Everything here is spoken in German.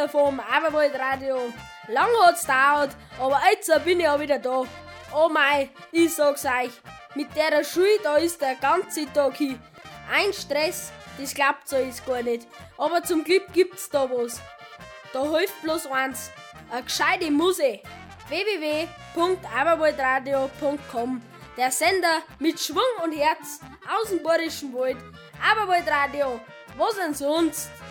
Michael vom Aberwaldradio. Lang hat's gedauert, aber jetzt bin ich auch wieder da. Oh mei, ich sag's euch, mit der Schule, da ist der ganze Tag hin. Ein Stress, das glaubt so ist gar nicht. Aber zum Glück gibt's da was. Da hilft bloß eins, eine gescheite Muse. www.aberwaldradio.com. Der Sender mit Schwung und Herz aus dem Bayerischen Wald. Aberwaldradio, was denn sonst?